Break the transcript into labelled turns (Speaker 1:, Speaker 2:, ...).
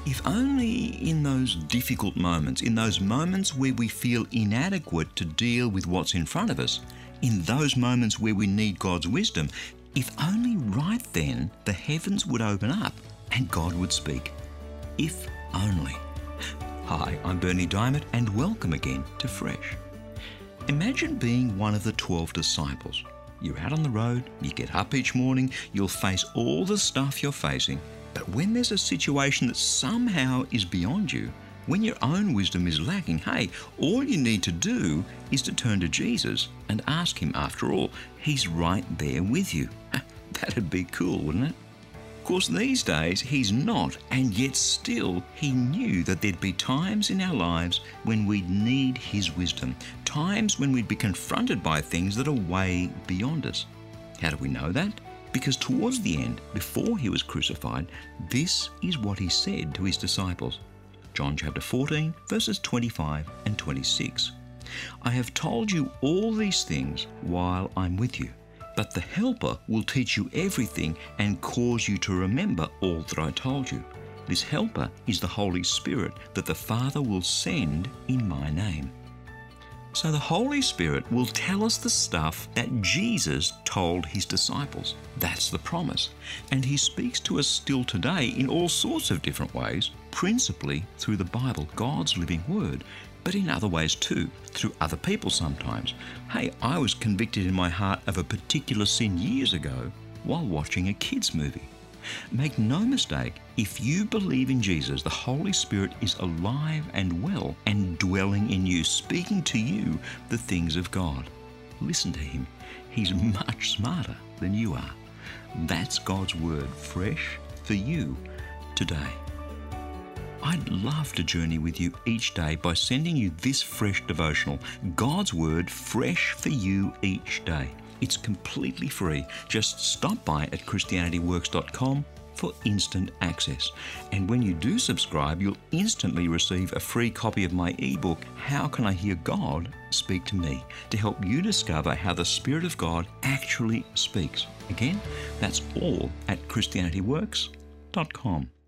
Speaker 1: If only in those difficult moments, in those moments where we feel inadequate to deal with what's in front of us, in those moments where we need God's wisdom, if only right then the heavens would open up and God would speak. If only. Hi, I'm Berni Dymet and welcome again to Fresh. Imagine being one of the 12 disciples. You're out on the road, you get up each morning, you'll face all the stuff you're facing, but when there's a situation that somehow is beyond you, when your own wisdom is lacking, hey, all you need to do is to turn to Jesus and ask Him. After all, He's right there with you. That'd be cool, wouldn't it? Of course, these days He's not, and yet still He knew that there'd be times in our lives when we'd need His wisdom, times when we'd be confronted by things that are way beyond us. How do we know that? Because towards the end, before He was crucified, this is what He said to His disciples. John chapter 14, verses 25 and 26. I have told you all these things while I'm with you, but the Helper will teach you everything and cause you to remember all that I told you. This Helper is the Holy Spirit that the Father will send in my name. So the Holy Spirit will tell us the stuff that Jesus told His disciples. That's the promise. And He speaks to us still today in all sorts of different ways, principally through the Bible, God's living Word, but in other ways too, through other people sometimes. Hey, I was convicted in my heart of a particular sin years ago while watching a kids' movie. Make no mistake, if you believe in Jesus, the Holy Spirit is alive and well and dwelling in you, speaking to you the things of God. Listen to Him. He's much smarter than you are. That's God's Word, fresh for you today. I'd love to journey with you each day by sending you this fresh devotional, God's Word, fresh for you each day. It's completely free. Just stop by at ChristianityWorks.com for instant access. And when you do subscribe, you'll instantly receive a free copy of my ebook, How Can I Hear God Speak to Me?, to help you discover how the Spirit of God actually speaks. Again, that's all at ChristianityWorks.com.